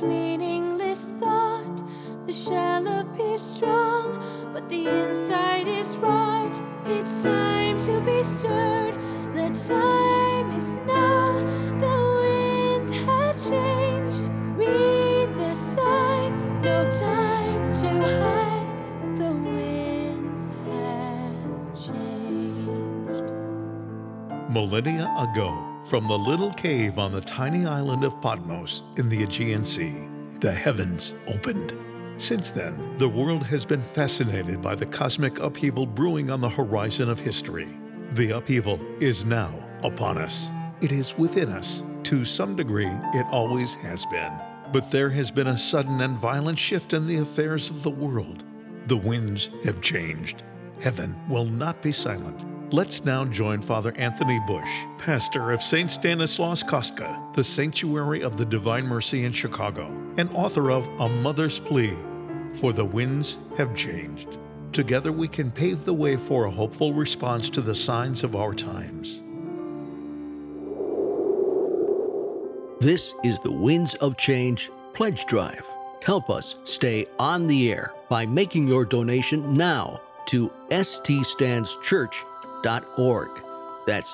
much meaningless thought. The shell appears strong, but the inside is rot. It's time to be stirred. The time is now. The winds have changed. Read the signs. No time to hide. The winds have changed. Millennia ago, from the little cave on the tiny island of Patmos in the Aegean Sea, the heavens opened. Since then, the world has been fascinated by the cosmic upheaval brewing on the horizon of history. The upheaval is now upon us. It is within us. To some degree, it always has been. But there has been a sudden and violent shift in the affairs of the world. The winds have changed. Heaven will not be silent. Let's now join Father Anthony Bush, pastor of St. Stanislaus Kostka, the Sanctuary of the Divine Mercy in Chicago, and author of A Mother's Plea, For the Winds Have Changed. Together we can pave the way for a hopeful response to the signs of our times. This is the Winds of Change Pledge Drive. Help us stay on the air by making your donation now to ststandschurch.org. That's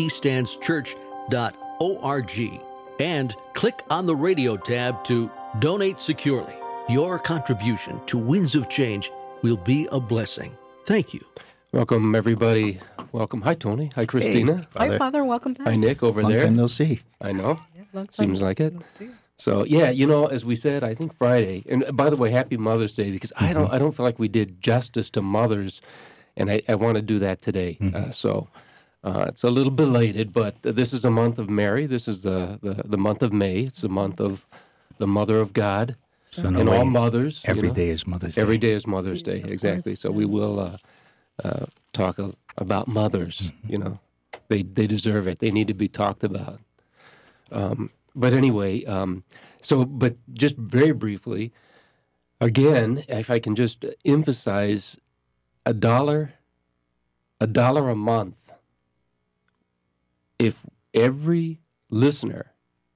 ststandschurch.org. And click on the radio tab to donate securely. Your contribution to Winds of Change will be a blessing. Thank you. Welcome, everybody. Welcome. Hi, Tony. Hi, Christina. Hey, Father. Hi, Father. Welcome back. Hi, Nick, over long there. Long time no see. I know. Yeah, long time. Seems like it. So, yeah, you know, as we said, I think Friday, and by the way, Happy Mother's Day, because I don't feel like we did justice to mothers, and I want to do that today. So it's a little belated, but this is a month of Mary. This is the month of May. It's the month of the Mother of God. So and all mothers. Every day is Mother's Day. Every day is Mother's Day, exactly. So we will talk about mothers. You know, they deserve it. They need to be talked about. But anyway, but just very briefly, again, if I can just emphasize, $1 a month. If every listener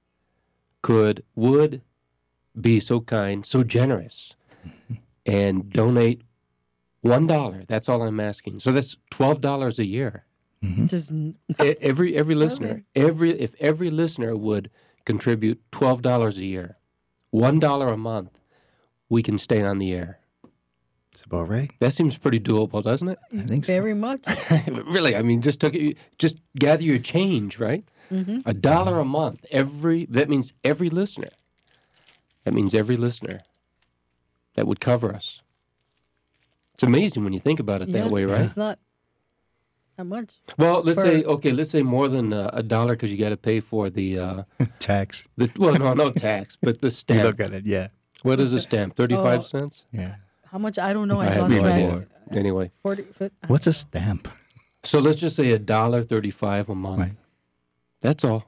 would be so kind, so generous, and donate $1. That's all I'm asking. So that's $12 a year. Just every listener, if every listener would contribute $12 a year, $1 a month, we can stay on the air. That's about right. That seems pretty doable, doesn't it? I think so. Very much. Really, I mean, just gather your change, right? $1 a month. That means every listener. That means every listener. That would cover us. It's amazing when you think about it that way, right? It's not that much. Well, let's say more than $1 because you got to pay for the tax. No tax, but the stamp. You look at it, yeah. What is a stamp? 35 cents? Yeah. How much? I don't know. I have no idea. Anyway. 40, 50, what's a stamp? So let's just say $1.35 a month. Right. That's all.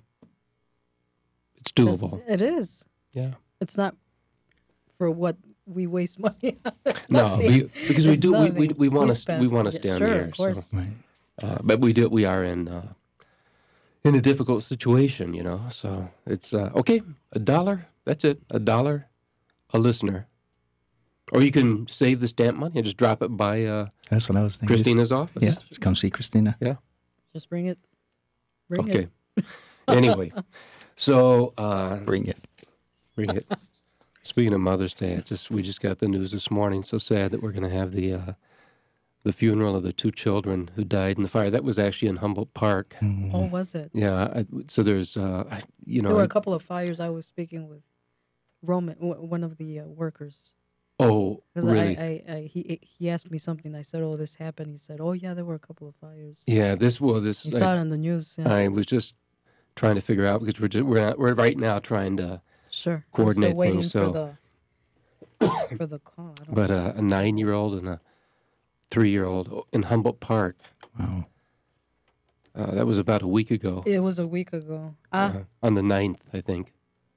It's doable. It is. Yeah. It's not for what we waste money on. No, because we want to stay on the sure, air. Of course. So. Right. But we are in a difficult situation, you know. So it's okay. $1. That's it. $1 a listener. Or you can save the stamp money and just drop it by that's what I was thinking. Christina's office. Yeah, just come see Christina. Yeah. Just bring it. Okay. Anyway, so bring it. Speaking of Mother's Day, we just got the news this morning. So sad that we're going to have the funeral of the 2 children who died in the fire. That was actually in Humboldt Park. Mm-hmm. Oh, was it? Yeah. So there's there were a couple of fires. I was speaking with Roman, one of the workers. Oh, really? He asked me something. I said, "Oh, this happened." He said, "Oh, yeah, there were a couple of fires." Yeah, You saw it on the news. Yeah. I was just trying to figure out because we're right now trying to coordinate things. So for the call. But a 9-year-old and a 3-year-old in Humboldt Park. Wow. That was about a week ago. It was a week ago. On the 9th, I think.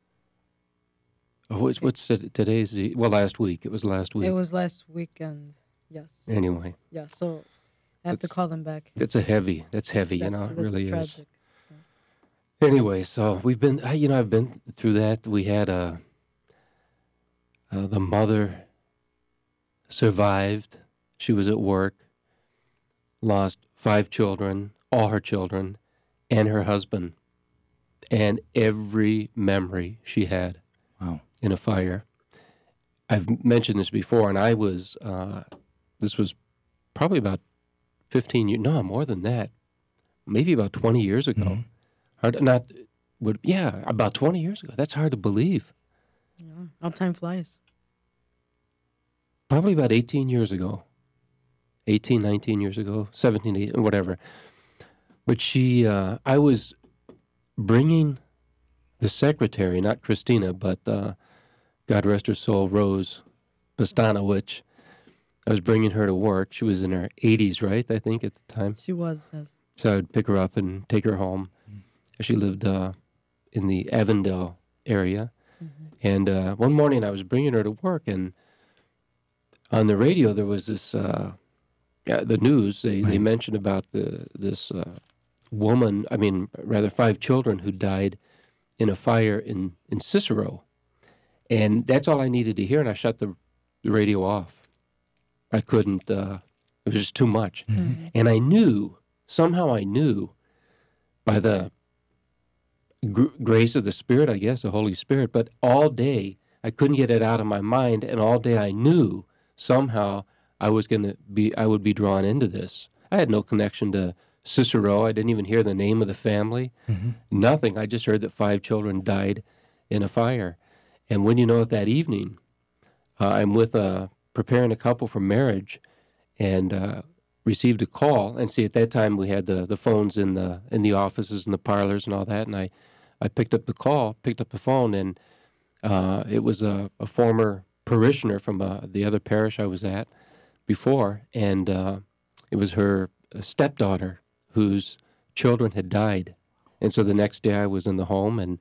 Oh, what's today's? Last week. It was last week. It was last weekend. Yes. Anyway. Yeah. So I have to call them back. That's heavy. It really tragic. is. Anyway, so we've been. I've been through that. We had The mother survived. She was at work, lost 5 children, all her children, and her husband, and every memory she had in a fire. I've mentioned this before, and I was, this was probably about 15 years, no, more than that, maybe about 20 years ago. About 20 years ago. That's hard to believe. Yeah, how time flies. Probably about 18 years ago. 18, 19 years ago, 17, 18, whatever. But I was bringing the secretary, not Christina, but God rest her soul, Rose Pastanowicz. I was bringing her to work. She was in her 80s, right, I think, at the time. She was. Yes. So I would pick her up and take her home. She lived in the Avondale area. And one morning I was bringing her to work, and on the radio there was this, the news, they mentioned about this woman, 5 children who died in a fire in Cicero. And that's all I needed to hear, and I shut the radio off. I couldn't, it was just too much. And I knew, somehow I knew, by the grace of the Spirit, I guess, the Holy Spirit, but all day I couldn't get it out of my mind, and all day I knew somehow I would be drawn into this. I had no connection to Cicero. I didn't even hear the name of the family. Nothing. I just heard that 5 children died in a fire. And when you know it, that evening, I'm with preparing a couple for marriage, and received a call. And see, at that time we had the phones in the offices and the parlors and all that. And I picked up the phone, and it was a former parishioner from the other parish I was at before, and it was her stepdaughter whose children had died. And so the next day I was in the home, and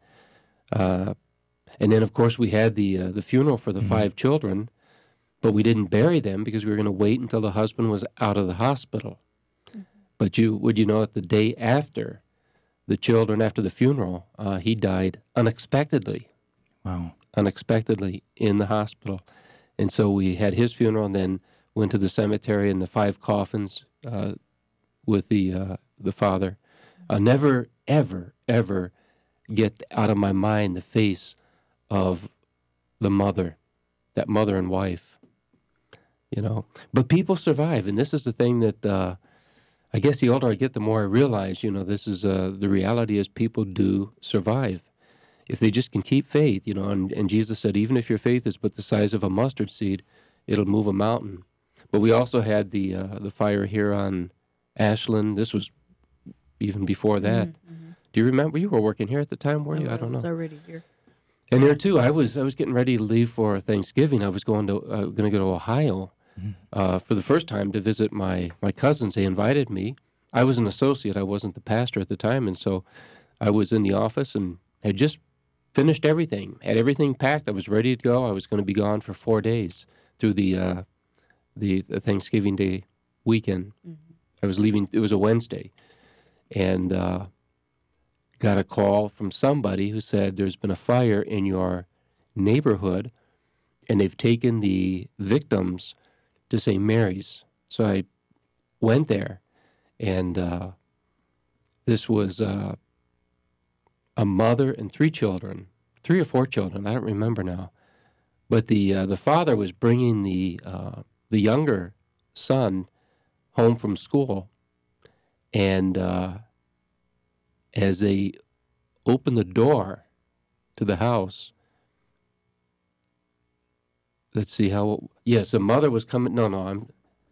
then of course we had the funeral for the 5 children, but we didn't bury them because we were going to wait until the husband was out of the hospital. But would you know that the day after the children, after the funeral, he died unexpectedly. Wow. Unexpectedly in the hospital. And so we had his funeral, and then went to the cemetery in the 5 coffins with the father. I'll never, ever, ever get out of my mind the face of the mother, that mother and wife, you know. But people survive, and this is the thing that I guess the older I get, the more I realize, you know, this is the reality is people do survive. If they just can keep faith, you know, and Jesus said, even if your faith is but the size of a mustard seed, it'll move a mountain. But we also had the fire here on Ashland. This was even before that. Do you remember? You were working here at the time, were you? I don't know. I was already here. And there too, I was getting ready to leave for Thanksgiving. I was going to go to Ohio for the first time to visit my cousins. They invited me. I was an associate. I wasn't the pastor at the time, and so I was in the office and had just finished everything. Had everything packed. I was ready to go. I was going to be gone for 4 days through the Thanksgiving Day weekend. I was leaving. It was a Wednesday, and got a call from somebody who said there's been a fire in your neighborhood, and they've taken the victims to St. Mary's. So I went there, and this was a mother and 3 children, 3 or 4 children, I don't remember now. But the father was bringing the younger son home from school, and as they opened the door to the house, let's see how. Yes, the mother was coming. The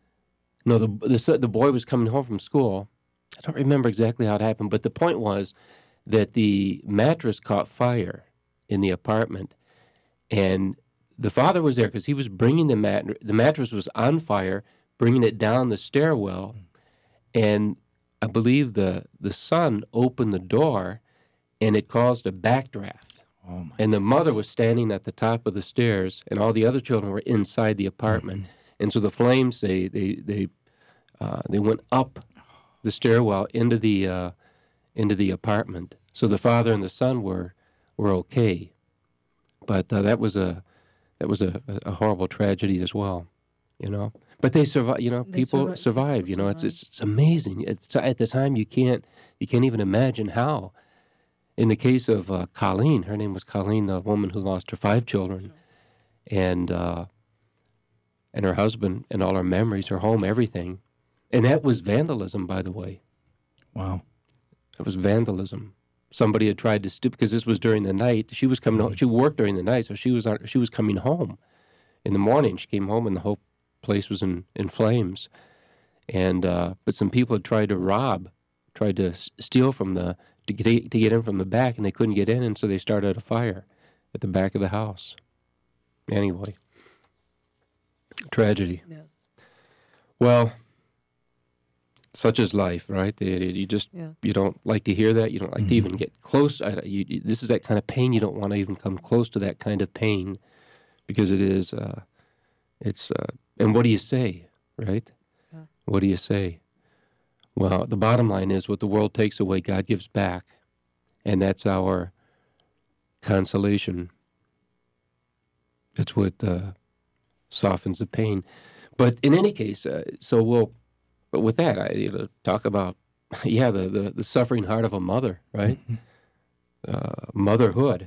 boy was coming home from school. I don't remember exactly how it happened, but the point was that the mattress caught fire in the apartment, and the father was there because he was bringing the mattress was on fire, bringing it down the stairwell, and I believe the son opened the door, and it caused a backdraft. Oh my. And the mother was standing at the top of the stairs, and all the other children were inside the apartment. And so the flames, they went up the stairwell into the apartment. So the father and the son were okay. But that was a That was a horrible tragedy as well, But they survived. People survived. It's amazing. At the time, you can't even imagine how. In the case of Colleen, her name was Colleen, the woman who lost her 5 children, and her husband, and all her memories, her home, everything, and that was vandalism, by the way. Wow. It was vandalism. Somebody had tried to because this was during the night. She was coming home. She worked during the night, so she was coming home in the morning. She came home, and the whole place was in flames. And but some people had tried to steal from to get in from the back, and they couldn't get in, and so they started a fire at the back of the house. Anyway, tragedy. Yes. Well, such is life, right? You don't like to hear that. You don't like to even get close. This is that kind of pain. You don't want to even come close to that kind of pain, because it is. And what do you say, right? Yeah. What do you say? Well, the bottom line is, what the world takes away, God gives back, and that's our consolation. That's what softens the pain. But in any case, But with that, I talk about, the suffering heart of a mother, right? Motherhood,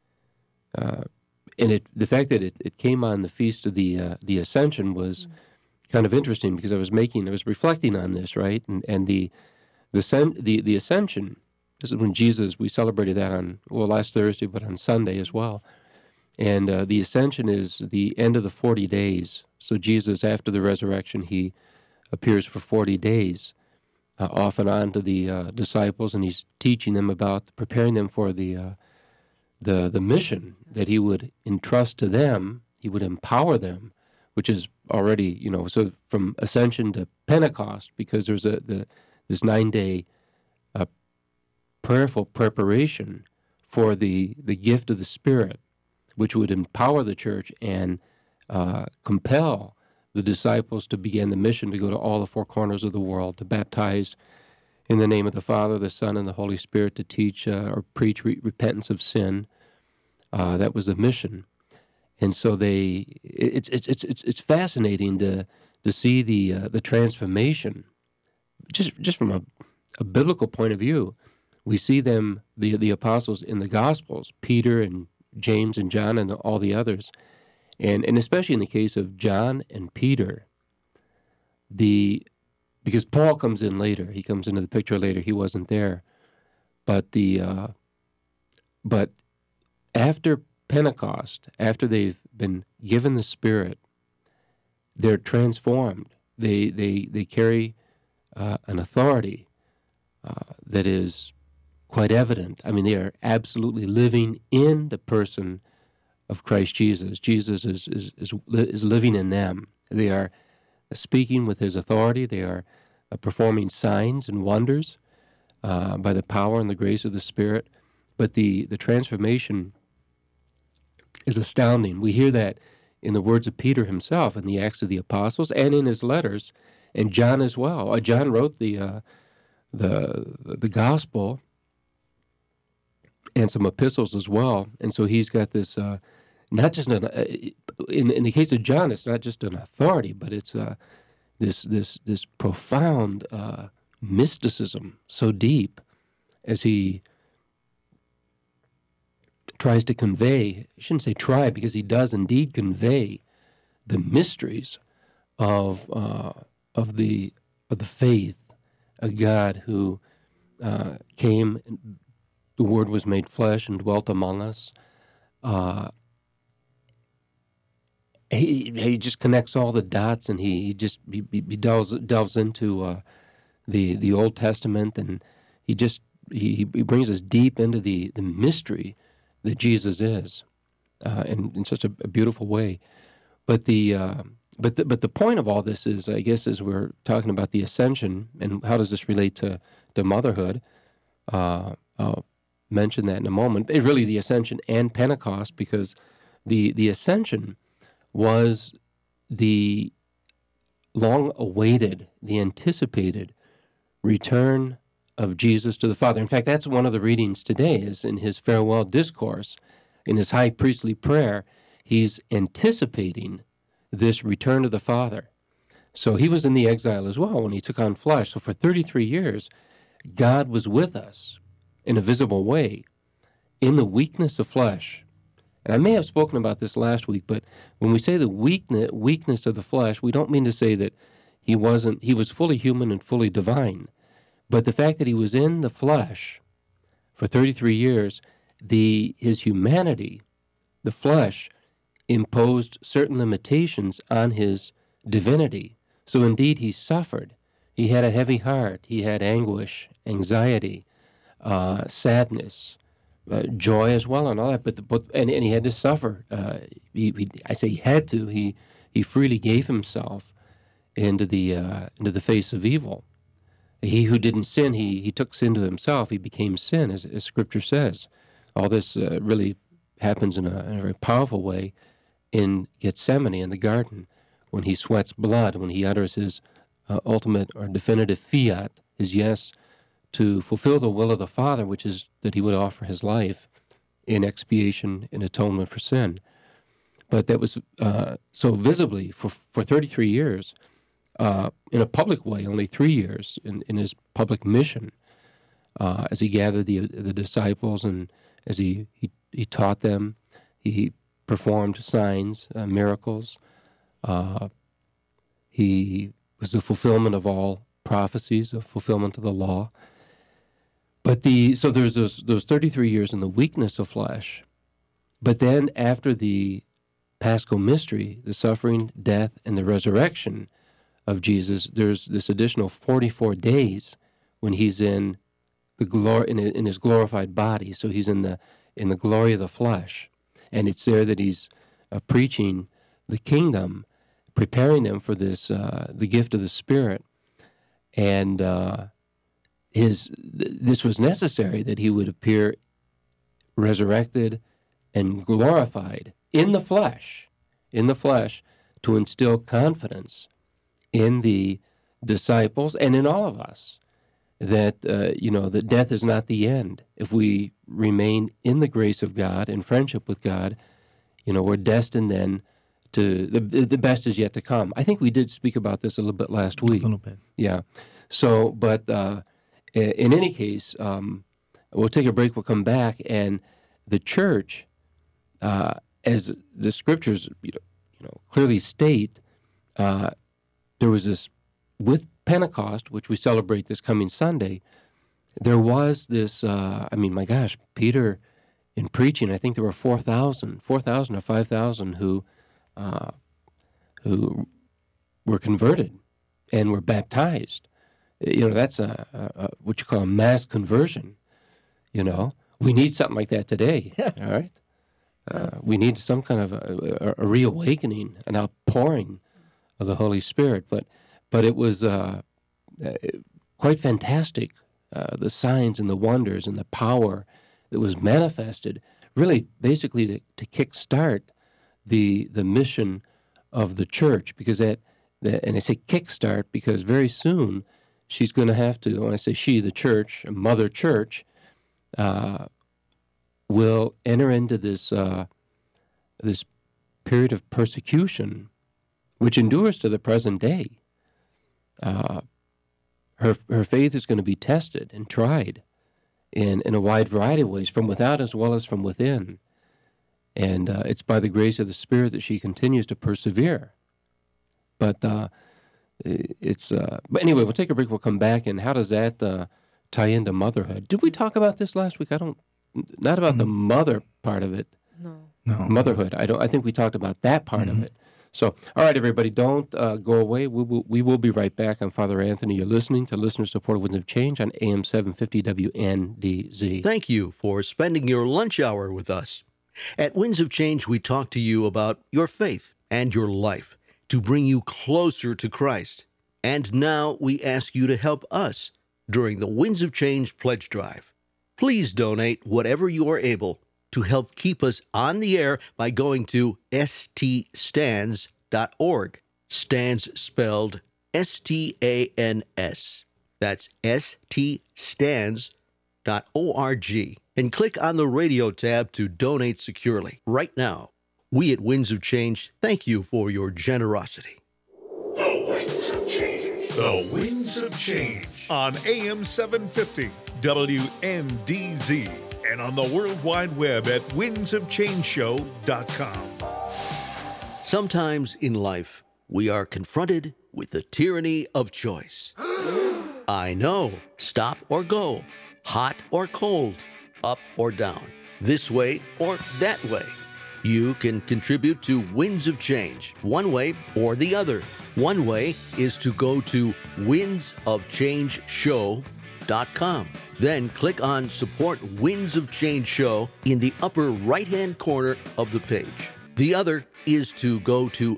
and the fact that it came on the feast of the Ascension was kind of interesting, because I was reflecting on this, right? And the Ascension, this is when Jesus, we celebrated that last Thursday, but on Sunday as well. And the Ascension is the end of the 40 days. So Jesus, after the resurrection, he appears for 40 days, off and on to the disciples, and he's teaching them preparing them for the mission that he would entrust to them. He would empower them, which is already, so from Ascension to Pentecost, because there's this 9-day prayerful preparation for the gift of the Spirit, which would empower the church and compel the disciples to begin the mission to go to all the 4 corners of the world, to baptize in the name of the Father, the Son, and the Holy Spirit, to teach or preach repentance of sin. That was the mission. And so it's fascinating to see the transformation. Just from a biblical point of view, we see them, the apostles in the Gospels, Peter and James and John and all the others. And especially in the case of John and Peter, because Paul comes in later, he comes into the picture later. He wasn't there, but after Pentecost, after they've been given the Spirit, they're transformed. They carry an authority that is quite evident. I mean, they are absolutely living in the person of Christ Jesus. Jesus is living in them. They are speaking with his authority. They are performing signs and wonders by the power and the grace of the Spirit. But the transformation is astounding. We hear that in the words of Peter himself in the Acts of the Apostles and in his letters, and John as well. John wrote the Gospel and some epistles as well, and so he's got this. Not just in the case of John, it's not just an authority, but it's this profound mysticism, so deep, as he tries to convey. I shouldn't say try, because he does indeed convey the mysteries of the faith, a God who came. The Word was made flesh and dwelt among us. He just connects all the dots, and he delves into the Old Testament, and he brings us deep into the mystery that Jesus is, in such a beautiful way. But the point of all this is, I guess, as we're talking about the Ascension and how does this relate to motherhood. I'll mention that in a moment. Really, the Ascension and Pentecost, because the Ascension was the long-awaited, the anticipated return of Jesus to the Father. In fact, that's one of the readings today, is in his farewell discourse, in his high priestly prayer. he's anticipating this return of the Father. So he was in the exile as well when he took on flesh. So for 33 years, God was with us in a visible way in the weakness of flesh. And I may have spoken about this last week, but when we say the weakness of the flesh, we don't mean to say that he was fully human and fully divine. But the fact that he was in the flesh for 33 years, his humanity, the flesh, imposed certain limitations on his divinity. So indeed he suffered. He had a heavy heart. He had anguish, anxiety, sadness, joy as well, and all that. But he had to suffer. I say he had to. He freely gave himself into the face of evil. He who didn't sin, he took sin to himself. He became sin, as Scripture says. All this really happens in a very powerful way in Gethsemane in the garden, when he sweats blood, when he utters his ultimate or definitive fiat, his yes to fulfill the will of the Father, which is that he would offer his life in expiation and atonement for sin. But that was so visibly for 33 years, in a public way, only 3 years in his public mission, as he gathered the disciples and as he taught them, he performed signs, miracles. He was the fulfillment of all prophecies, a fulfillment of the law. But so there's those 33 years in the weakness of flesh. But then after the Paschal mystery, the suffering, death, and the resurrection of Jesus, there's this additional 44 days when he's in the glory in his glorified body. So he's in the glory of the flesh, and it's there that he's preaching the kingdom, preparing them for this the gift of the Spirit, and this was necessary that he would appear resurrected and glorified in the flesh, to instill confidence in the disciples and in all of us that that death is not the end. If we remain in the grace of God, in friendship with God, we're destined then to the best is yet to come. I think we did speak about this a little bit last week. A little bit. Yeah. So, but in any case, we'll take a break. We'll come back, and the church, as the scriptures clearly state, there was this with Pentecost, which we celebrate this coming Sunday. There was this. My gosh, Peter, in preaching, I think there were 4,000 or 5,000 who were converted and were baptized. That's what you call a mass conversion. We need something like that today. Yes. All right. We need some kind of a reawakening, an outpouring of the Holy Spirit. But it was quite fantastic, the signs and the wonders and the power that was manifested, really basically to kickstart the mission of the church, because and I say kickstart because very soon she's going to have to, when I say she, the church, Mother Church, will enter into this period of persecution, which endures to the present day. Her faith is going to be tested and tried in a wide variety of ways, from without as well as from within. And it's by the grace of the Spirit that she continues to persevere. But but anyway, we'll take a break. We'll come back. And how does that tie into motherhood? Did we talk about this last week? Not about the mother part of it. No. Motherhood. I think we talked about that part of it. So, all right, everybody, don't go away. We will be right back. I'm Father Anthony. You're listening to Listener-Supported Winds of Change on AM 750 WNDZ. Thank you for spending your lunch hour with us. At Winds of Change, we talk to you about your faith and your life to bring you closer to Christ. And now we ask you to help us during the Winds of Change Pledge Drive. Please donate whatever you are able to help keep us on the air by going to ststands.org. Stands spelled S-T-A-N-S. That's ststands.org. And click on the radio tab to donate securely. Right now, We at Winds of Change thank you for your generosity. The Winds of Change. The Winds of Change on AM 750 WNDZ and on the World Wide Web at windsofchangeshow.com. Sometimes in life, we are confronted with the tyranny of choice. I know. Stop or go. Hot or cold. Up or down. This way or that way. You can contribute to Winds of Change, one way or the other. One way is to go to windsofchangeshow.com. Then click on Support Winds of Change Show in the upper right-hand corner of the page. The other is to go to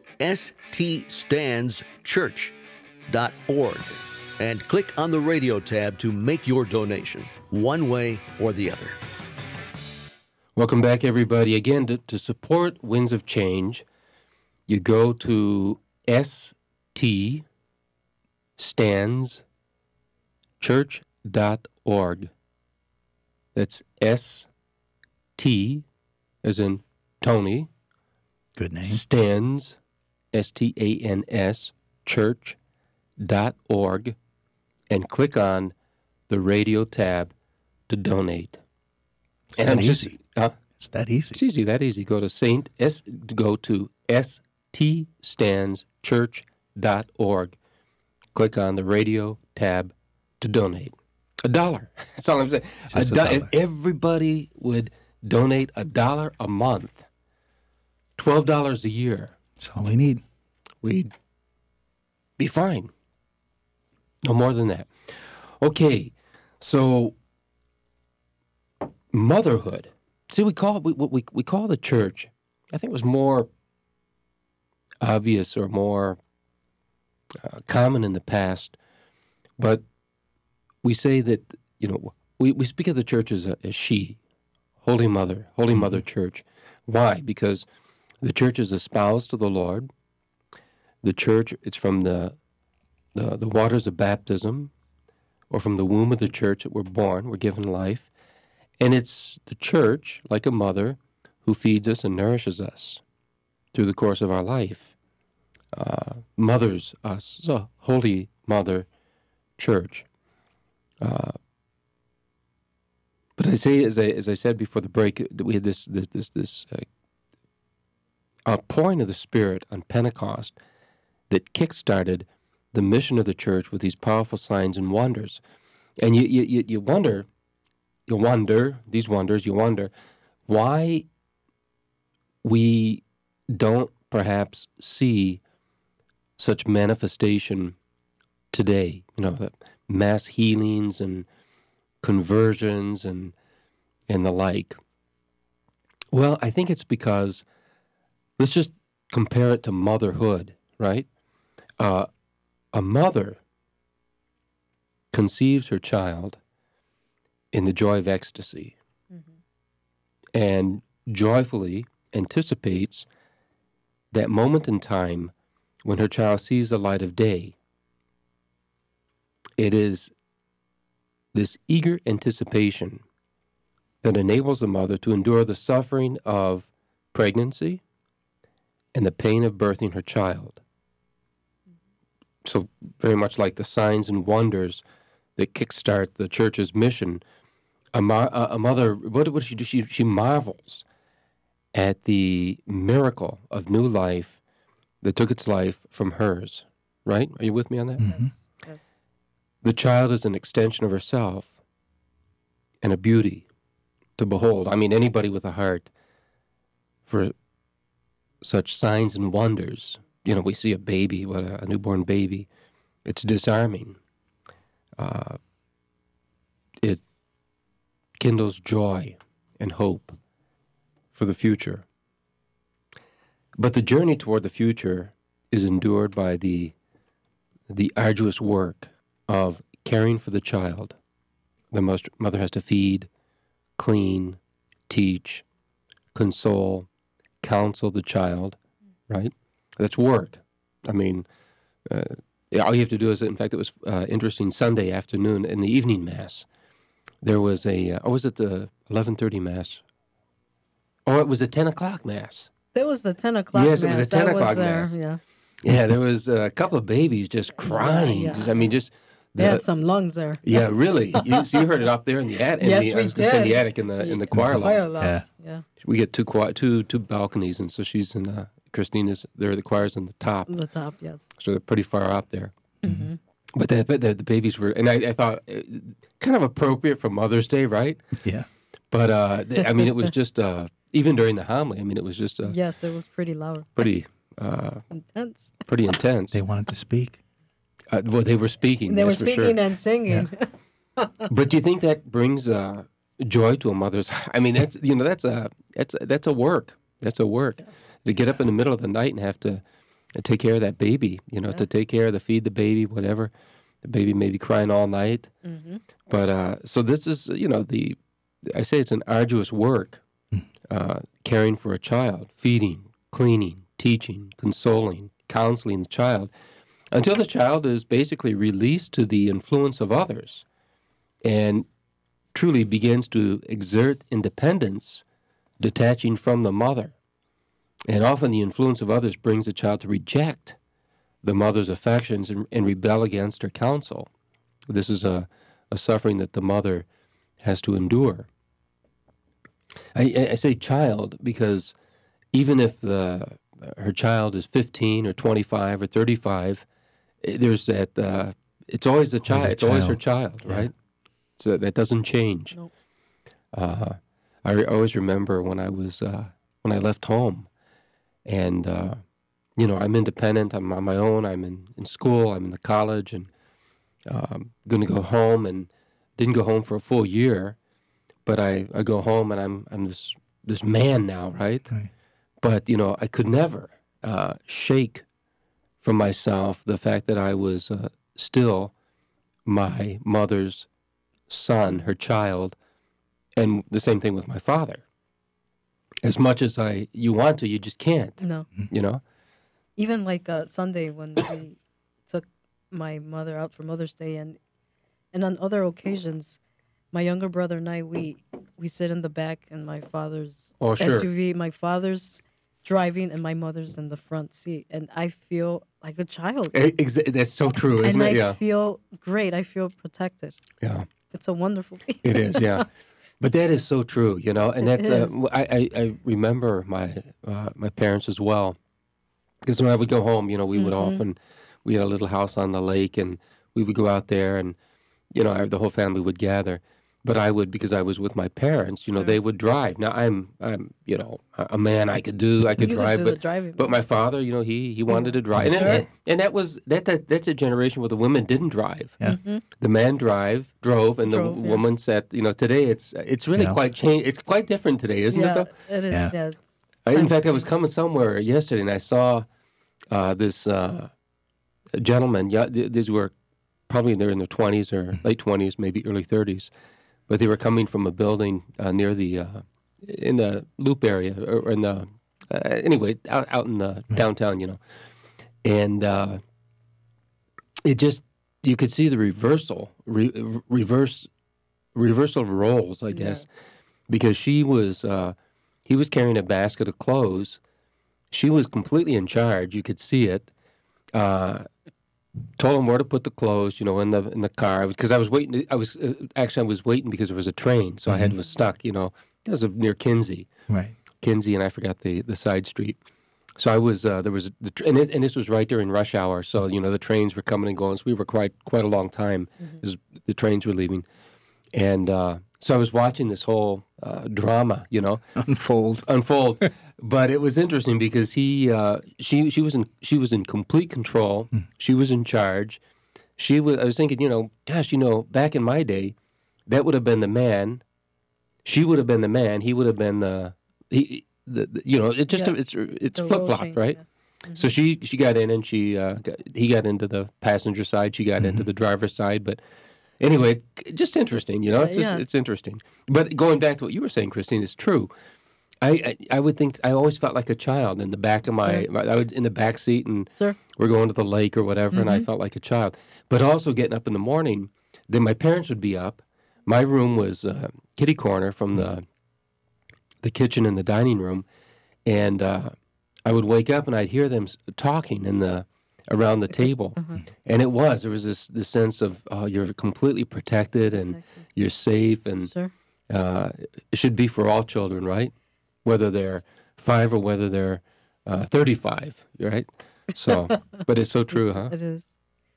ststandschurch.org and click on the radio tab to make your donation, one way or the other. Welcome back, everybody. Again, to support Winds of Change, you go to ststandschurch.org. That's S-T, as in Tony. Good name. Stands, S-T-A-N-S, church.org, and click on the radio tab to donate. It's that easy. It's that easy. It's easy, that easy. Go to ststandschurch.org. Click on the radio tab to donate. $1. That's all I'm saying. Just $1. If everybody would donate $1 a month, $12 a year, That's all we need. we'd be fine. No more than that. Okay, so motherhood. See, we call the church. I think it was more obvious or more common in the past, but we say that we speak of the church as she, Holy Mother Church. Why? Because the church is espoused to the Lord. The church, it's from the waters of baptism, or from the womb of the church that we're born, we're given life. And it's the church, like a mother, who feeds us and nourishes us through the course of our life. Mothers us. It's a Holy Mother Church. But I say, as I said before the break, that we had this outpouring of the Spirit on Pentecost that kick-started the mission of the church with these powerful signs and wonders. And you wonder why we don't perhaps see such manifestation today. The mass healings and conversions and the like. Well, I think it's because, let's just compare it to motherhood, right? A mother conceives her child in the joy of ecstasy, and joyfully anticipates that moment in time when her child sees the light of day. It is this eager anticipation that enables the mother to endure the suffering of pregnancy and the pain of birthing her child. So very much like the signs and wonders that kickstart the church's mission, a mother, what does she do? She marvels at the miracle of new life that took its life from hers, right? Are you with me on that? Yes. The child is an extension of herself and a beauty to behold. I mean, anybody with a heart for such signs and wonders. We see a baby, a newborn baby. It's disarming. It kindles joy and hope for the future. But the journey toward the future is endured by the arduous work of caring for the child. The mother has to feed, clean, teach, console, counsel the child, right? That's work. I mean, all you have to do is, in fact, it was interesting, Sunday afternoon in the evening Mass, there was was it the 11:30 Mass? Or it was a 10 o'clock Mass. That was the 10 o'clock Yes, it was mass. a 10 I o'clock was there, mass. Yeah. Yeah, there was a couple of babies just crying. Yeah. Just, I mean, just They had some lungs there. yeah, really. So you heard it up there in the attic. Yes, we I was gonna say in the did. attic in the choir lounge. Yeah. We get two balconies, and so she's in Christina's. There, the choir's in the top, The top, yes. so they're pretty far up there. Mm-hmm. But the babies were, and I thought kind of appropriate for Mother's Day, right? Yeah. But I mean, it was just even during the homily. I mean, it was just Yes, it was pretty loud. pretty Intense. pretty intense. They wanted to speak. Well, they were speaking. They were that's for sure. speaking and singing. But do you think that brings joy to a mother's? I mean, that's a work. That's a work to get up in the middle of the night and have to take care of that baby. To take care of feed the baby, whatever. The baby may be crying all night. Mm-hmm. But so this is I say it's an arduous work, caring for a child, feeding, cleaning, teaching, consoling, counseling the child, until the child is basically released to the influence of others and truly begins to exert independence, detaching from the mother. And often the influence of others brings the child to reject the mother's affections and rebel against her counsel. This is a suffering that the mother has to endure. I say child because even if her child is 15 or 25 or 35, there's that, it's always the child. It's always her child, right? So that doesn't change. Nope. I always remember when I left home, and I'm independent. I'm on my own. I'm in school. I'm in the college, and going to go home. And didn't go home for a full year, but I go home and I'm this man now, right? But I could never shake from myself the fact that I was still my mother's son, her child, and the same thing with my father. As much as you want to, you just can't. No. Even like Sunday when we took my mother out for Mother's Day, and on other occasions, my younger brother and I, we sit in the back in my father's SUV. My father's driving and my mother's in the front seat, and I feel like a child. That's so true, isn't it? And I feel great. I feel protected. Yeah. It's a wonderful feeling. It is, yeah. But that is so true, and that's I remember my parents as well, because when I would go home, we would often, we had a little house on the lake, and we would go out there, and the whole family would gather. But I would, because I was with my parents, they would drive. Now I'm a man. I could drive, but my father, he wanted to drive, and that's a generation where the women didn't drive. Yeah. The man drove, and the woman said, today it's really quite changed. It's quite different today, isn't it? Though it is. Yeah. In fact, I was coming somewhere yesterday, and I saw this gentleman. Yeah, these were probably they're in their 20s or late 20s, maybe early 30s. But they were coming from a building near in the Loop area, or in the, anyway, out in the downtown, And it just, you could see the reversal of roles, I guess, because he was carrying a basket of clothes. She was completely in charge. You could see it. Told him where to put the clothes, in the car, because I was waiting. I was waiting because there was a train, so I was stuck. It was near Kinsey, right? Kinsey, and I forgot the side street. So I was there was and this was right during rush hour. So the trains were coming and going. So we were quite a long time as the trains were leaving, and so I was watching this whole drama, unfold. But it was interesting because she was in complete control. She was in charge. I was thinking, back in my day, that would have been the man. She would have been the man. He would have been it's flip flop, right? Yeah. So she got in and he got into the passenger side. She got into the driver's side. But anyway, just interesting, it's interesting. But going back to what you were saying, Christine, it's true. I would think I always felt like a child in the back of I would in the back seat, and we're going to the lake or whatever, and I felt like a child. But also getting up in the morning, then my parents would be up. My room was kitty corner from the kitchen and the dining room, and I would wake up and I'd hear them talking around the table, and there was this sense of you're completely protected and you're safe, and Sure. it should be for all children, right? Whether they're 5 or whether they're 35, right? So, but it's so true, huh? It is.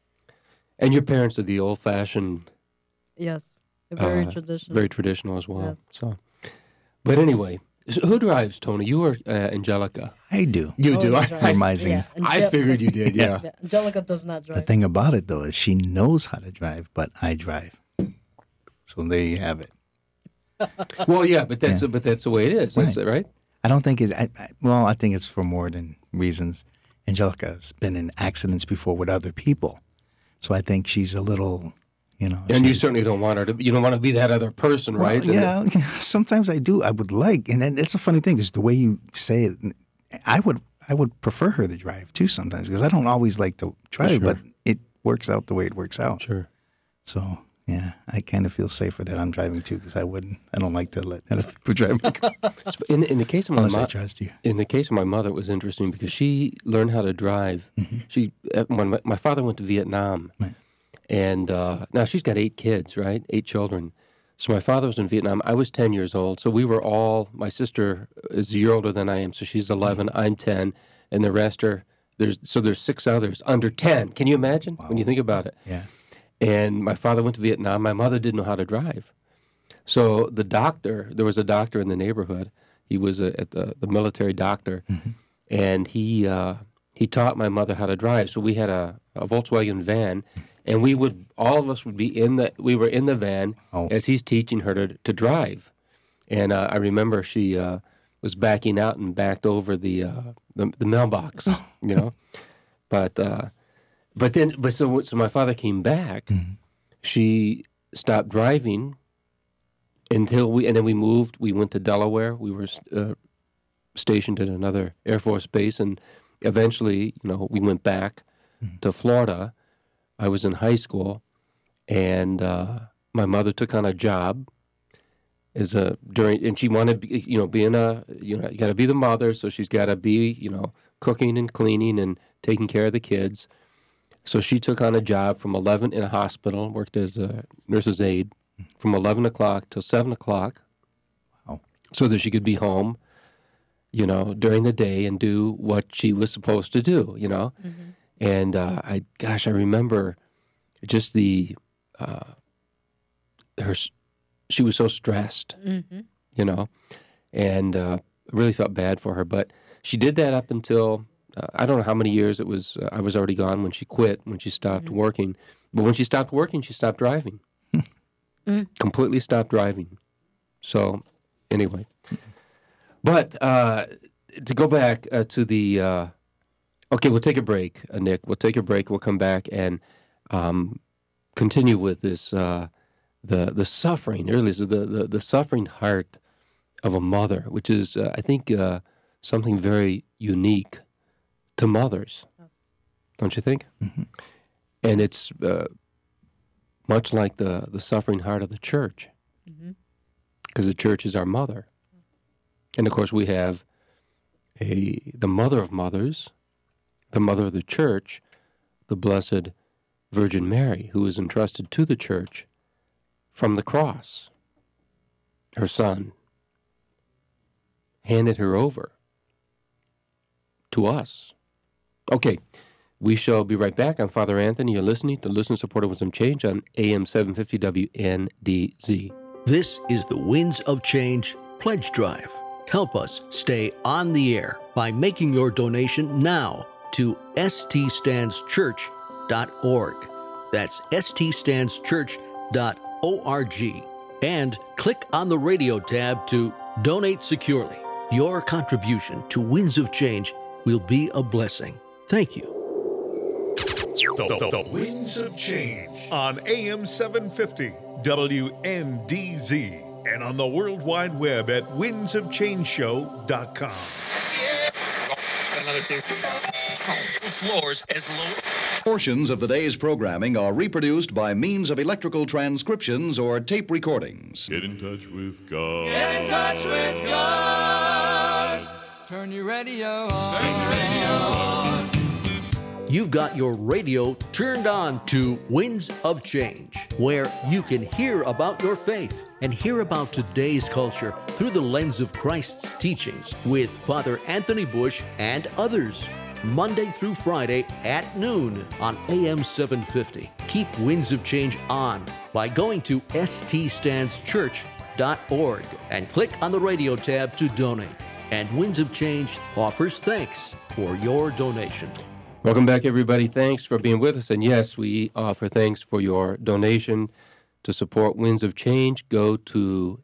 And your parents are the old-fashioned, Yes. Very traditional. very traditional as well. Yes. So, but anyway, so who drives, Tony? You or Angelica? I do. You Oh, do. he I, drives. I'm rising. Yeah, I figured you did. Yeah. Yeah, Angelica does not drive. The thing about it, though, is she knows how to drive, but I drive. So there you have it. Well, yeah, but that's the way it is. That's it, right? I don't think it. I think it's for more than reasons. Angelica's been in accidents before with other people, so I think she's a little, And you certainly don't want her to. You don't want to be that other person, right? Yeah, sometimes I do. I would like, and then it's a funny thing is the way you say it. I would prefer her to drive too sometimes because I don't always like to drive, Sure. but it works out the way it works out. Sure. So yeah, I kind of feel safer that I'm driving too because I don't like to let other people drive my car In the case of my unless I mom, trust you. in the case of my mother, it was interesting because she learned how to drive. She when my father went to Vietnam, Right. and now she's got 8 kids, right? 8 children. So my father was in Vietnam. I was 10 years old. So we were all. My sister is a year older than I am, so she's 11. I'm 10, and the rest are there's 6 others under 10. Can you imagine when you think about it? Yeah. And my father went to Vietnam. My mother didn't know how to drive. So there was a doctor in the neighborhood. He was the military doctor, and he taught my mother how to drive. So we had a Volkswagen van, and all of us would be we were in the van as he's teaching her to drive. And I remember she was backing out and backed over the mailbox, But so my father came back. She stopped driving and then we moved. We went to Delaware. We were stationed at another Air Force base, and eventually, we went back to Florida. I was in high school, and my mother took on a job and she wanted, being you got to be the mother, so she's got to be, cooking and cleaning and taking care of the kids. So she took on a job from 11 in a hospital, worked as a nurse's aide from 11 o'clock till 7 o'clock. Wow. So that she could be home, during the day and do what she was supposed to do, And I remember just she was so stressed, and I really felt bad for her. But she did that up until, I don't know how many years it was. I was already gone when she quit, when she stopped working. But when she stopped working, she stopped driving. Completely stopped driving. So, anyway. But to go back to the... okay, we'll take a break, Nick. We'll take a break. We'll come back and continue with this, the suffering, really, the suffering heart of a mother, which is, I think, something very unique to mothers. Yes. Don't you think? And it's much like the suffering heart of the church, because the church is our mother. And, of course, we have the mother of mothers, the mother of the church, the Blessed Virgin Mary, who is entrusted to the church from the cross. Her son handed her over to us. Okay, we shall be right back. I'm Father Anthony. You're listening to Listener-Supported Wisdom Change on AM 750 WNDZ. This is the Winds of Change Pledge Drive. Help us stay on the air by making your donation now to ststandschurch.org. That's ststandschurch.org. And click on the radio tab to donate securely. Your contribution to Winds of Change will be a blessing. Thank you. The Winds of Change on AM 750 WNDZ and on the World Wide Web at windsofchangeshow.com. Portions of the day's programming are reproduced by means of electrical transcriptions or tape recordings. Get in touch with God. Get in touch with God. Turn your radio on. Turn your radio on. You've got your radio turned on to Winds of Change, where you can hear about your faith and hear about today's culture through the lens of Christ's teachings with Father Anthony Bush and others. Monday through Friday at noon on AM 750. Keep Winds of Change on by going to ststandschurch.org and click on the radio tab to donate. And Winds of Change offers thanks for your donation. Welcome back, everybody. Thanks for being with us. And yes, we offer thanks for your donation to support Winds of Change. Go to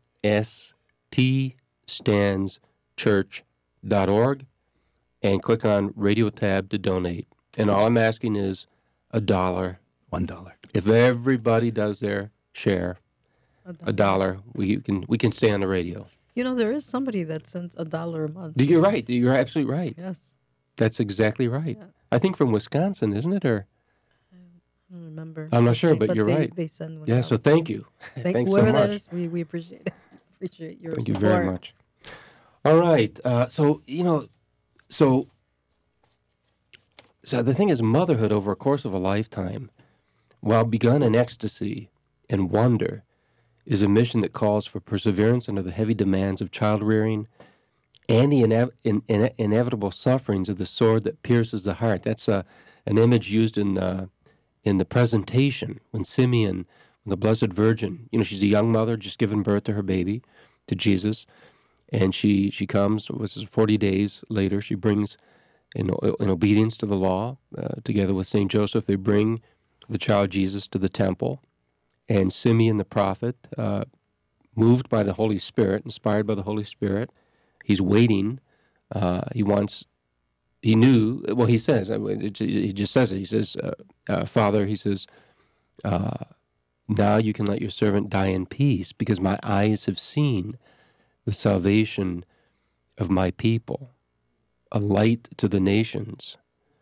ststandschurch.org and click on radio tab to donate. And all I'm asking is $1. $1. If everybody does their share, $1, we can stay on the radio. You know, there is somebody that sends $1 a month. You're right. You're absolutely right. Yes. That's exactly right. Yeah. I think from Wisconsin, isn't it? Or I don't remember. I'm not sure, but you're right. They send $1. Yeah, so thank you. Thanks whoever so much. That is, we appreciate it. Appreciate your Thank support. you very much. All right. So the thing is, motherhood over a course of a lifetime, while begun in ecstasy and wonder, is a mission that calls for perseverance under the heavy demands of child rearing and the inevitable sufferings of the sword that pierces the heart. That's an image used in the presentation when Simeon, the Blessed Virgin, she's a young mother just giving birth to her baby, to Jesus, and she comes, 40 days later, she brings, in obedience to the law, together with St. Joseph, they bring the child Jesus to the temple, and Simeon the prophet, moved by the Holy Spirit, inspired by the Holy Spirit, he's waiting. He says, he just says it. He says, Father, he says, now you can let your servant die in peace because my eyes have seen the salvation of my people, a light to the nations.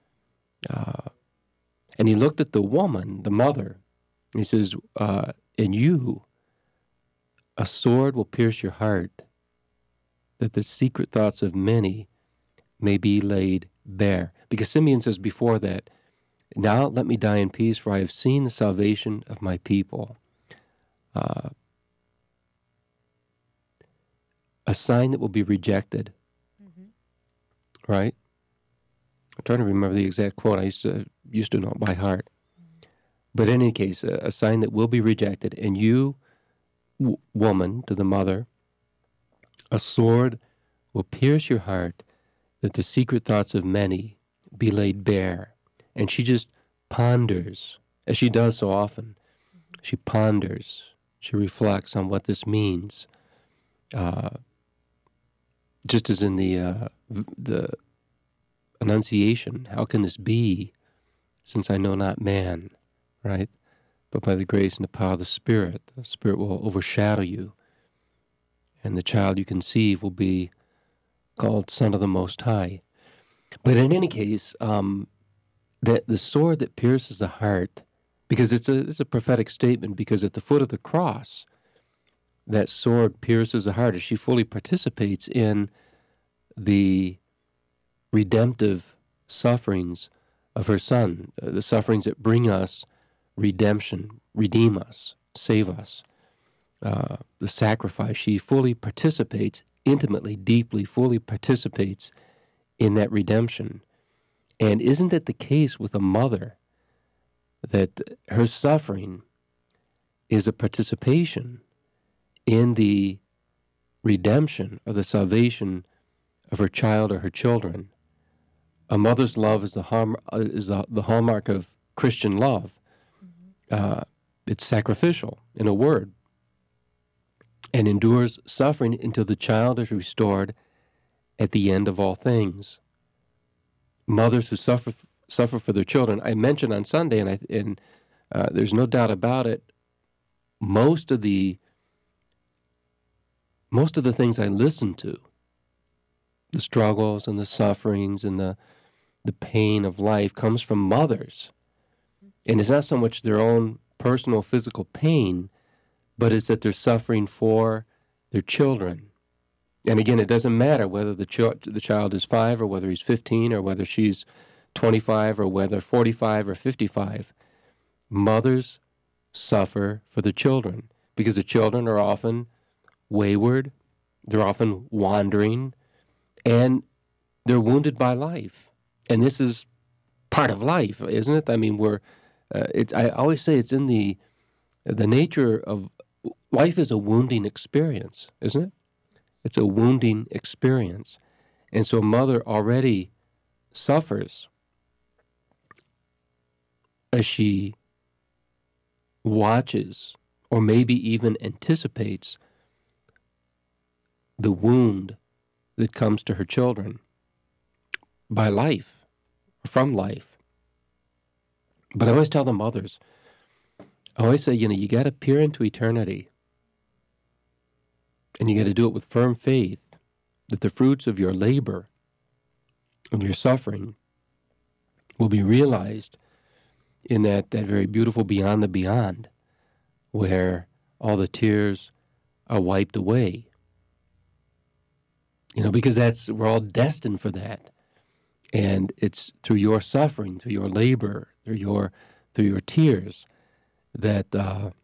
And he looked at the woman, the mother, and he says, in you, a sword will pierce your heart, that the secret thoughts of many may be laid bare. Because Simeon says before that, now let me die in peace, for I have seen the salvation of my people. A sign that will be rejected. Mm-hmm. Right? I'm trying to remember the exact quote. I used to know it by heart. Mm-hmm. But in any case, a sign that will be rejected. And you, woman, to the mother, a sword will pierce your heart, that the secret thoughts of many be laid bare. And she just ponders, as she does so often. She ponders, she reflects on what this means. Just as in the Annunciation, how can this be, since I know not man, right? But by the grace and the power of the Spirit will overshadow you, and the child you conceive will be called Son of the Most High. But in any case, that the sword that pierces the heart, because it's a prophetic statement, because at the foot of the cross, that sword pierces the heart as she fully participates in the redemptive sufferings of her Son, the sufferings that bring us redemption, redeem us, save us. The sacrifice, she fully participates, intimately, deeply, fully participates in that redemption. And isn't it the case with a mother that her suffering is a participation in the redemption or the salvation of her child or her children? A mother's love is the hallmark of Christian love. Mm-hmm. It's sacrificial, in a word, and endures suffering until the child is restored at the end of all things. Mothers who suffer for their children, I mentioned on Sunday, and there's no doubt about it, most of the things I listen to, the struggles and the sufferings and the pain of life, comes from mothers. And it's not so much their own personal physical pain, but it's that they're suffering for their children. And again, it doesn't matter whether the child is 5 or whether he's 15 or whether she's 25 or whether 45 or 55. Mothers suffer for the children because the children are often wayward, they're often wandering, and they're wounded by life. And this is part of life, isn't it? I mean, I always say it's in the nature of life is a wounding experience, isn't it? It's a wounding experience. And so a mother already suffers as she watches or maybe even anticipates the wound that comes to her children by life, from life. But I always tell the mothers, I always say, you got to peer into eternity. And you got to do it with firm faith that the fruits of your labor and your suffering will be realized in that very beautiful beyond the beyond, where all the tears are wiped away. Because we're all destined for that. And it's through your suffering, through your labor, through your tears, that the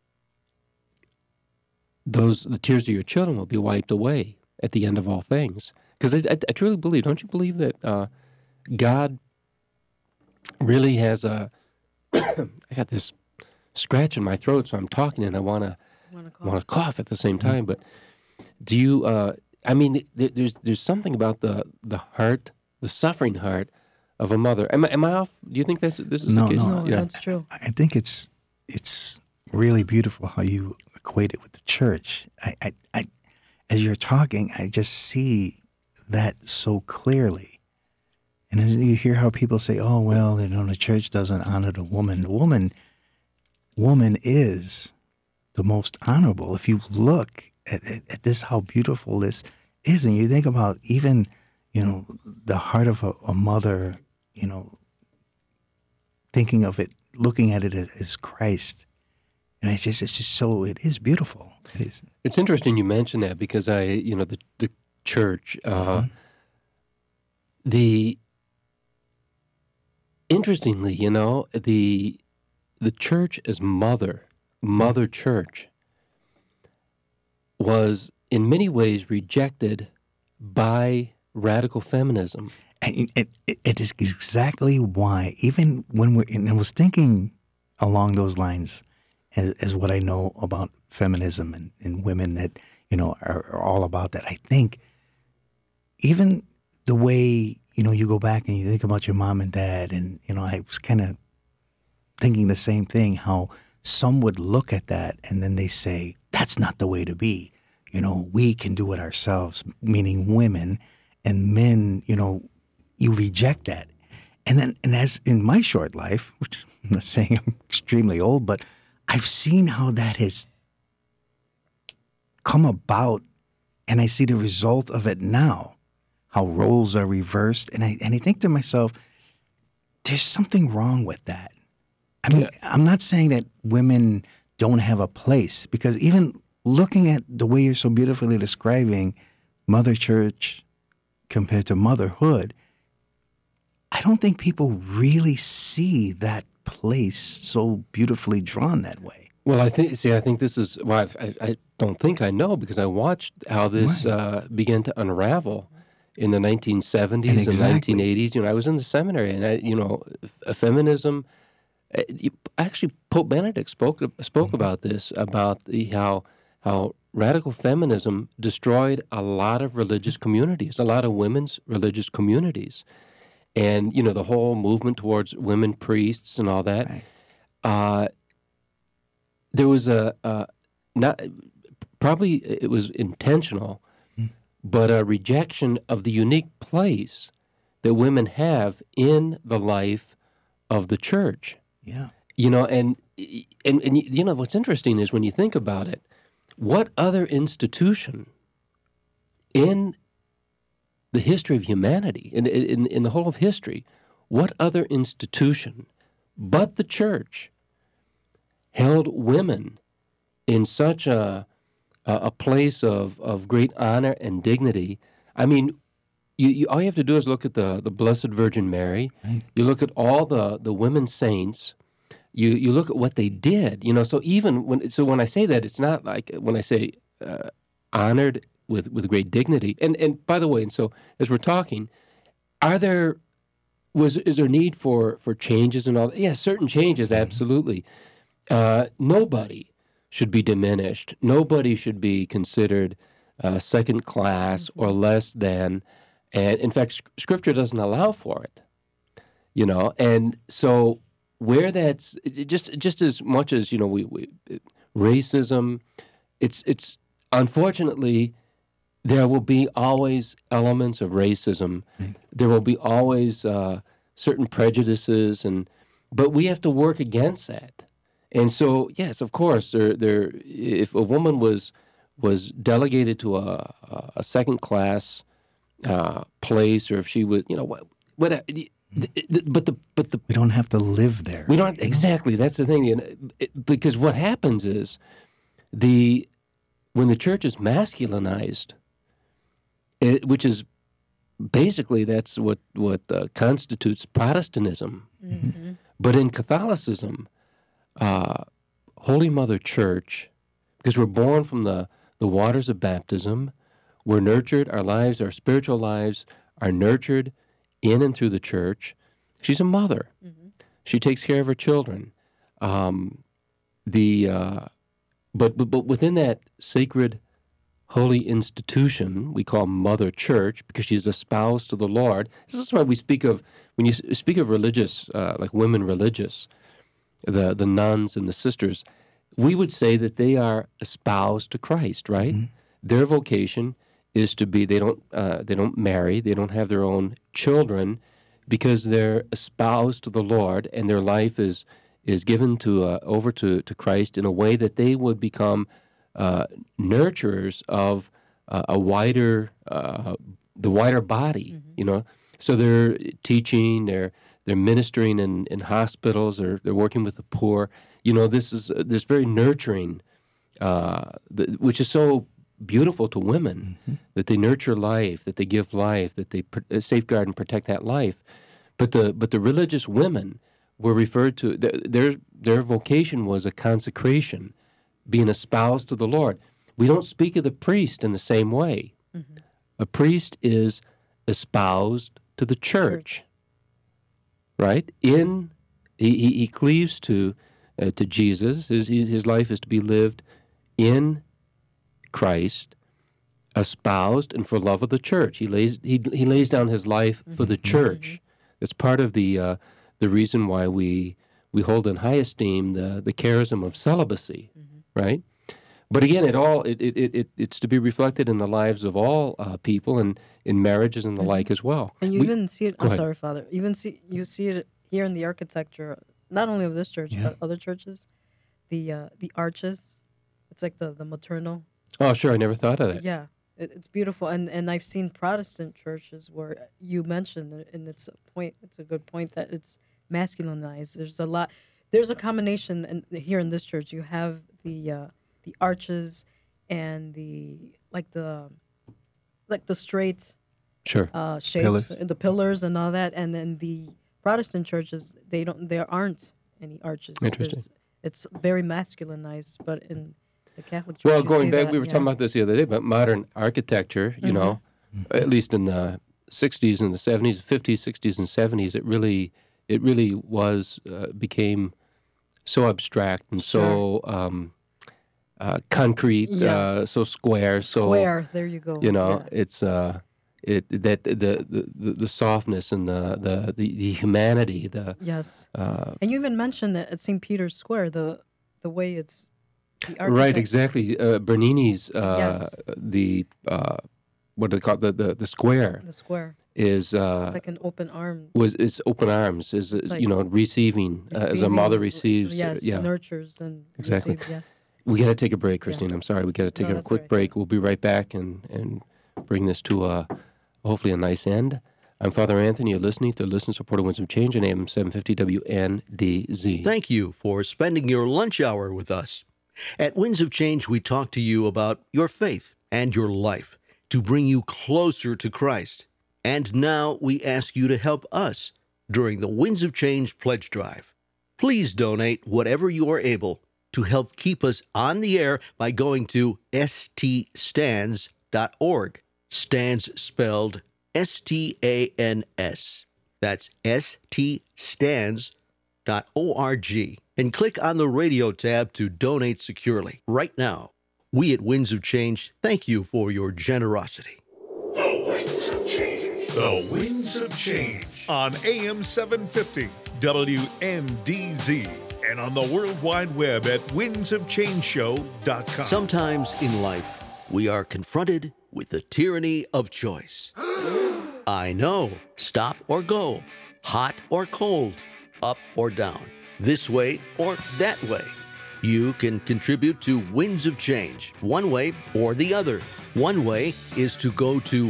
tears of your children will be wiped away at the end of all things. Because I truly believe, don't you believe that God really has I got this scratch in my throat, so I'm talking and I want to cough at the same time. But do you? There's something about the heart, the suffering heart of a mother. Am I off? Do you think this is the case? No, that's true. I think it's really beautiful how you equate it with the church. I as you're talking, I just see that so clearly. And as you hear how people say, "Oh, well, the church doesn't honor the woman." The woman is the most honorable. If you look at this, how beautiful this is, and you think about even, the heart of a mother, thinking of it, looking at it as Christ, and it is beautiful. It is. It's interesting you mention that because the church, interestingly, the church as mother church was in many ways rejected by radical feminism. And it is exactly why, even when and I was thinking along those lines, as what I know about feminism and women that, are all about that. I think even the way, you go back and you think about your mom and dad, and, I was kind of thinking the same thing, how some would look at that and then they say, that's not the way to be. We can do it ourselves, meaning women, and men, you reject that. And as in my short life, which I'm not saying I'm extremely old, but I've seen how that has come about, and I see the result of it now, how roles are reversed. And I think to myself, there's something wrong with that. I mean, I'm not saying that women don't have a place, because even looking at the way you're so beautifully describing Mother Church compared to motherhood, I don't think people really see that place so beautifully drawn that way. Well, I think this is, well, I don't think I know, because I watched how this began to unravel in the 1970s and 1980s. I was in the seminary, and feminism. Actually, Pope Benedict spoke about this, about how radical feminism destroyed a lot of religious communities, a lot of women's religious communities, and the whole movement towards women priests and all that. Right. There was probably it was intentional, but a rejection of the unique place that women have in the life of the church. Yeah. And what's interesting is when you think about it, what other institution in the history of humanity, in the whole of history, what other institution but the church held women in such a a place of great honor and dignity. I mean, you all you have to do is look at the Blessed Virgin Mary. Right. You look at all the women saints. You look at what they did. So even when I say that, it's not like when I say honored with great dignity. And by the way, and so as we're talking, is there need for changes and all that? Yes, certain changes, absolutely. Nobody should be diminished. Nobody should be considered second class or less than. And in fact, Scripture doesn't allow for it. And so where that's just as much as we racism, it's unfortunately there will be always elements of racism. Right. There will be always certain prejudices, but we have to work against that. And so, yes, of course, if a woman was delegated to a second class place, or if she was, whatever. But we don't have to live there. We don't exactly. That's the thing, because what happens is when the church is masculinized, which is basically that's what constitutes Protestantism. Mm-hmm. But in Catholicism, Holy Mother Church, because we're born from the waters of baptism, we're nurtured. Our spiritual lives are nurtured in and through the church. She's a mother. Mm-hmm. She takes care of her children. But within that sacred, holy institution we call Mother Church, because she's espoused to the Lord. This is why we speak of, when you speak of religious, like women religious, the nuns and the sisters, we would say that they are espoused to Christ, right? Mm-hmm. Their vocation is to be, they don't marry, they don't have their own children, because they're espoused to the Lord, and their life is given over to Christ in a way that they would become nurturers of the wider body. Mm-hmm. So they're teaching, they're ministering in hospitals, or they're working with the poor. This is this very nurturing, which is so beautiful to women, mm-hmm. that they nurture life, that they give life, that they safeguard and protect that life. But the religious women were referred to, their vocation was a consecration, being espoused to the Lord. We don't speak of the priest in the same way. Mm-hmm. A priest is espoused to the church, right? He cleaves to Jesus. His life is to be lived in Christ, espoused, and for love of the church. He lays down his life for the church. Mm-hmm. It's part of the reason why we hold in high esteem the charism of celibacy, mm-hmm. right? But again, it's to be reflected in the lives of all people, and in marriages and the mm-hmm. like as well. And you even see it. I'm sorry, Father. You see it here in the architecture, not only of this church but other churches. The arches, it's like the maternal. Oh, sure. I never thought of that. Yeah, it's beautiful, and I've seen Protestant churches where you mentioned, and it's a good point, that it's masculinized. There's a combination here in this church. You have the arches and the straight sure shapes, the pillars and all that, and then the Protestant churches, there aren't any arches. Interesting. It's very masculinized, but in the Catholic Church. Well, going back, we were talking about this the other day, but modern architecture, mm-hmm. At least in the 60s and the 70s, 50s, 60s, and 70s, it really became so abstract and so concrete, so square. Square, there you go. It's the softness and the humanity. Yes. And you even mentioned that at St. Peter's Square, the way it's. Right, exactly. Bernini's what do they call it? The square? The square is it's like an open arm. It's open arms. Is receiving as a mother receives. Yes, nurtures and exactly. Receive, yeah. We got to take a break, Christine. I'm sorry. We got to take a quick break. We'll be right back and bring this to hopefully a nice end. I'm Father Anthony. You're listening to Listener-Supported Winds of Change on AM 750 WNDZ. Thank you for spending your lunch hour with us. At Winds of Change, we talk to you about your faith and your life to bring you closer to Christ. And now we ask you to help us during the Winds of Change Pledge Drive. Please donate whatever you are able to help keep us on the air by going to ststands.org. Stands spelled S-T-A-N-S. That's ststands.org. And click on the radio tab to donate securely. Right now, we at Winds of Change thank you for your generosity. The Winds of Change. The Winds of Change on AM 750 WNDZ and on the World Wide Web at windsofchangeshow.com. Sometimes in life, we are confronted with the tyranny of choice. I know. Stop or go. Hot or cold. Up or down. This way or that way. You can contribute to Winds of Change, one way or the other. One way is to go to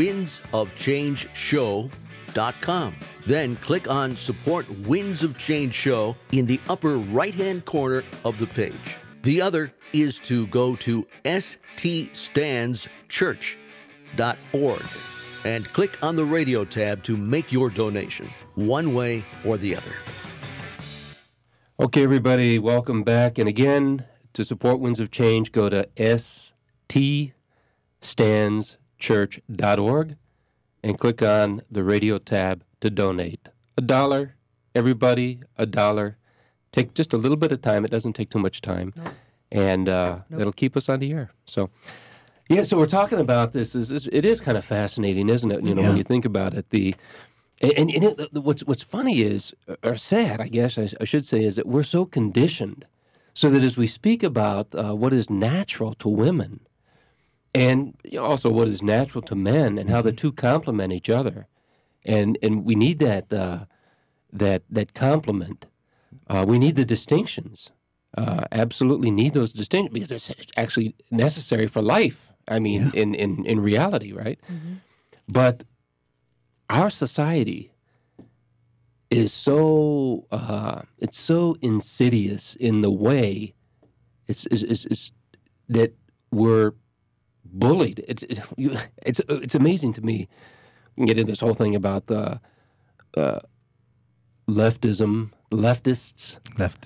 windsofchangeshow.com. Then click on Support Winds of Change Show in the upper right-hand corner of the page. The other is to go to ststandschurch.org and click on the radio tab to make your donation, one way or the other. Okay, everybody, welcome back. And again, to support Winds of Change, go to ststandschurch.org and click on the radio tab to donate. $1, everybody, $1. Take just a little bit of time. It doesn't take too much time. Nope. And it'll keep us on the air. So, yeah, so we're talking about this. It is kind of fascinating, isn't it? You know, when you think about it. What's funny is, or sad, I guess I should say, is that we're so conditioned so that as we speak about what is natural to women and also what is natural to men and how the two complement each other, and we need that complement. We need the distinctions. Absolutely need those distinctions because it's actually necessary for life. I mean, in reality, right? Mm-hmm. But our society is so it's so insidious in the way it's that we're bullied. It's amazing to me. We can get into this whole thing about the leftists,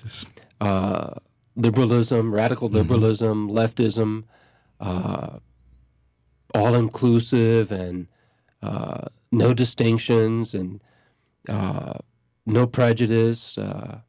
liberalism, radical liberalism, leftism, all-inclusive, and no distinctions, and no prejudice,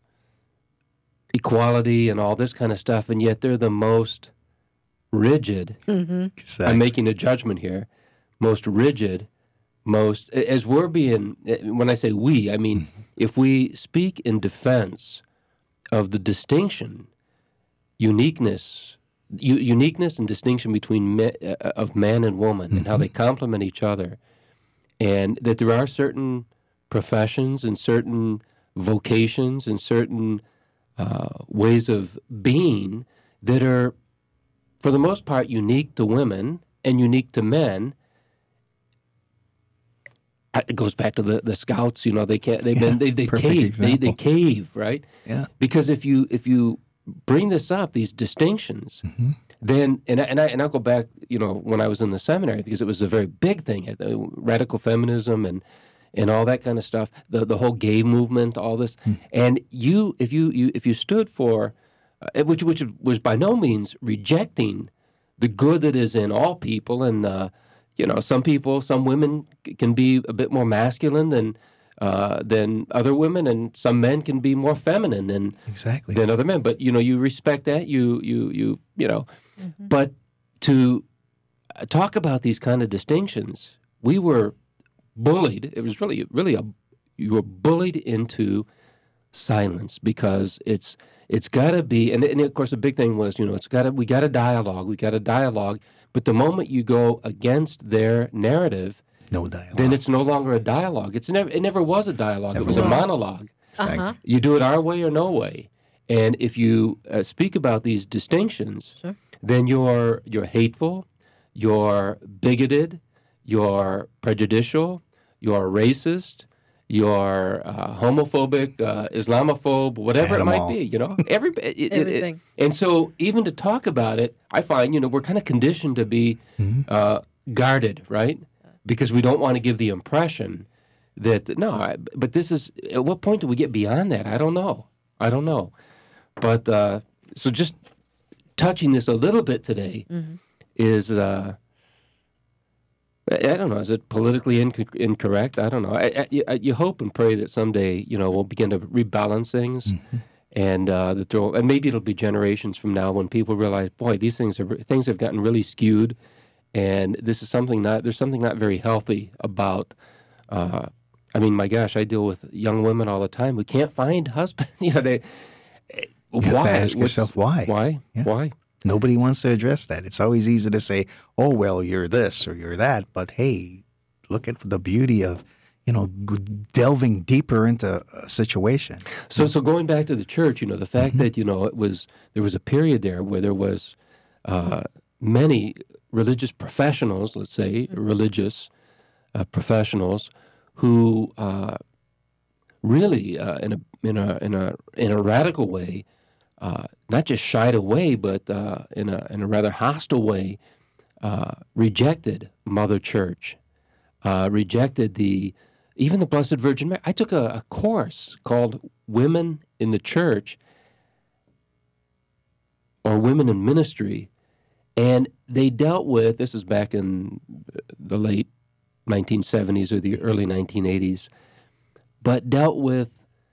equality, and all this kind of stuff, and yet they're the most rigid. Mm-hmm. Exactly. I'm making a judgment here. Most rigid, as we're being, when I say we, I mean if we speak in defense of the distinction, uniqueness and distinction between of man and woman, and how they complement each other, and that there are certain professions and certain vocations and certain ways of being that are, for the most part, unique to women and unique to men. It goes back to the Scouts. You know, they cave. They cave, right? Yeah. Because if you bring this up, these distinctions, then and I'll go back. You know, when I was in the seminary, because it was a very big thing, radical feminism and all that kind of stuff. The whole gay movement, all this, and if you stood for, which was by no means rejecting the good that is in all people, and some women can be a bit more masculine than other women, and some men can be more feminine than other men. But you respect that. You know. Mm-hmm. But to talk about these kind of distinctions, we were bullied. It was really you were bullied into silence, because it's got to be. And of course, the big thing was we got a dialogue. But the moment you go against their narrative, no dialogue, then it's no longer a dialogue. It never was a dialogue. It was a monologue. Uh-huh. You do it our way or no way. And if you speak about these distinctions, sure, then you're hateful, you're bigoted, you're prejudicial, you're racist, you're homophobic, Islamophobe, whatever Had it 'em might all. be, you know, Everything. and so even to talk about it, I find, you know, we're kind of conditioned to be guarded, right? Because we don't want to give the impression that, but this is, at what point do we get beyond that? I don't know. But so just touching this a little bit today is, I don't know, is it politically incorrect? I don't know. You hope and pray that someday, you know, we'll begin to rebalance things, and and maybe it'll be generations from now when people realize, boy, these things have gotten really skewed, and this is there's something not very healthy about. I mean, my gosh, I deal with young women all the time who can't find husbands. You know, You have to ask yourself why. Why? Yeah. Why? Nobody wants to address that. It's always easy to say, oh, well, you're this or you're that. But hey, look at the beauty of, you know, delving deeper into a situation. So going back to the church, you know, the fact that, you know, there was a period there where there was many religious professionals, let's say, religious professionals who really, in a radical way, not just shied away, but in a rather hostile way, rejected Mother Church, rejected even the Blessed Virgin Mary. I took a course called Women in the Church or Women in Ministry, and they dealt with, this is back in the late 1970s or the early 1980s, but dealt with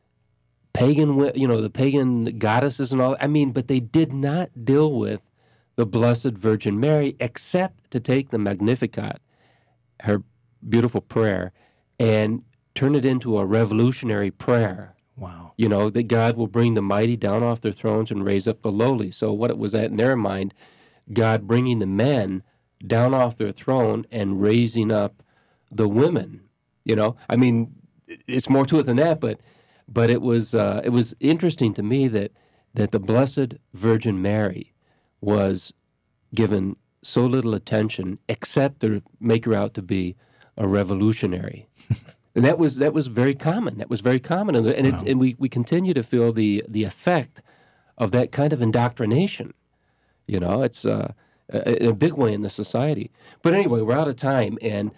the pagan goddesses and all. I mean, but they did not deal with the Blessed Virgin Mary except to take the Magnificat, her beautiful prayer, and turn it into a revolutionary prayer. Wow. You know, that God will bring the mighty down off their thrones and raise up the lowly. So what it was at in their mind, God bringing the men down off their throne and raising up the women. You know, I mean, it's more to it than that, but it was interesting to me that the Blessed Virgin Mary was given so little attention, except to make her out to be a revolutionary, and that was very common. That was very common, and we continue to feel the effect of that kind of indoctrination. You know, it's in a big way in the society. But anyway, we're out of time, and.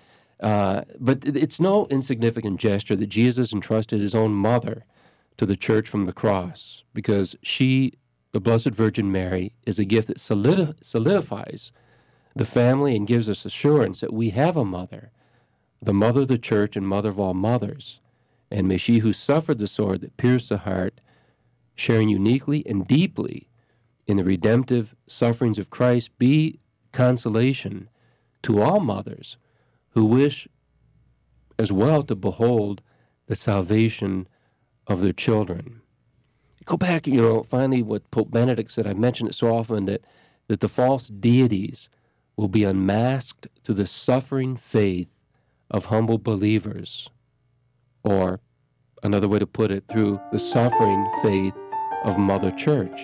But it's no insignificant gesture that Jesus entrusted his own mother to the church from the cross, because she, the Blessed Virgin Mary, is a gift that solidifies the family and gives us assurance that we have a mother, the mother of the church and mother of all mothers. And may she who suffered the sword that pierced the heart, sharing uniquely and deeply in the redemptive sufferings of Christ, be consolation to all mothers who wish as well to behold the salvation of their children. Go back, you know, finally what Pope Benedict said, I've mentioned it so often, that the false deities will be unmasked through the suffering faith of humble believers, or another way to put it, through the suffering faith of Mother Church,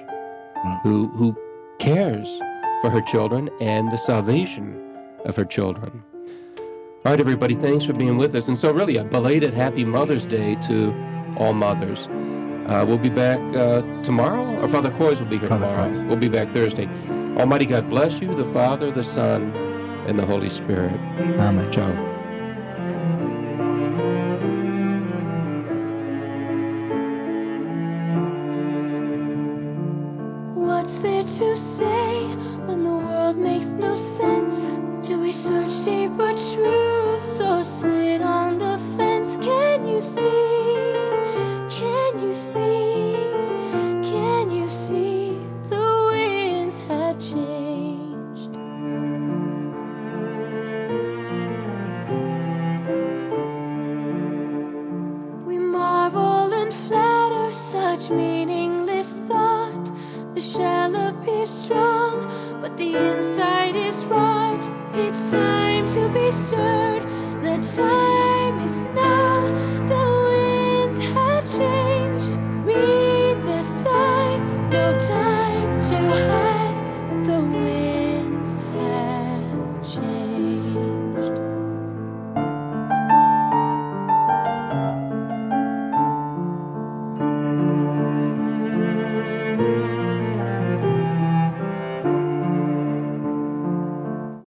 who cares for her children and the salvation of her children. All right, everybody, thanks for being with us. And so really a belated Happy Mother's Day to all mothers. We'll be back tomorrow, or Father Coys will be here tomorrow. We'll be back Thursday. Almighty God bless you, the Father, the Son, and the Holy Spirit. Amen. Ciao. What's there to say when the world makes no sense? Do we search deeper truths or sit on the fence? Can you see? Can you see? Can you see the winds have changed? We marvel and flatter such meaningless thought. The shell appears strong, but the inside is right. It's time to be stirred. The time is now.